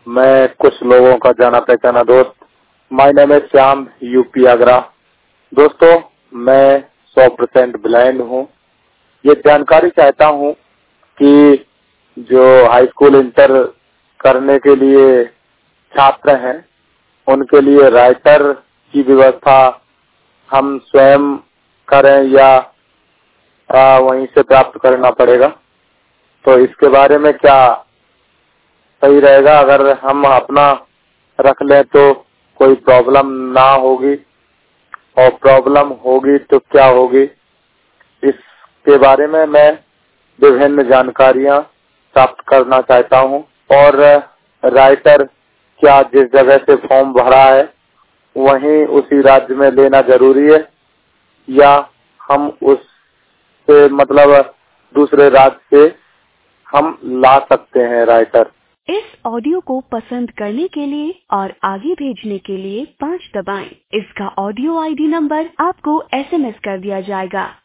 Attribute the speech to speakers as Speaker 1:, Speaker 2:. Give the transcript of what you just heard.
Speaker 1: मैं कुछ लोगों का जाना पहचाना दोस्त। My name is Shyam, UP Agra. दोस्तों, मैं 100% ब्लाइंड हूँ। ये जानकारी चाहता हूँ कि जो हाई स्कूल इंटर करने के लिए छात्र हैं, उनके लिए राइटर की व्यवस्था हम स्वयं करें या वहीं से प्राप्त करना पड़ेगा। तो इसके बारे में क्या सही रहेगा? अगर हम अपना रख लें तो कोई प्रॉब्लम ना होगी, और प्रॉब्लम होगी तो क्या होगी, इसके बारे में मैं विभिन्न जानकारियां प्राप्त करना चाहता हूं। और राइटर क्या जिस जगह से फॉर्म भरा है वहीं उसी राज्य में लेना जरूरी है, या हम उससे मतलब दूसरे राज्य से हम ला सकते हैं राइटर?
Speaker 2: इस ऑडियो को पसंद करने के लिए और आगे भेजने के लिए 5 दबाएं। इसका ऑडियो आईडी नंबर आपको SMS कर दिया जाएगा।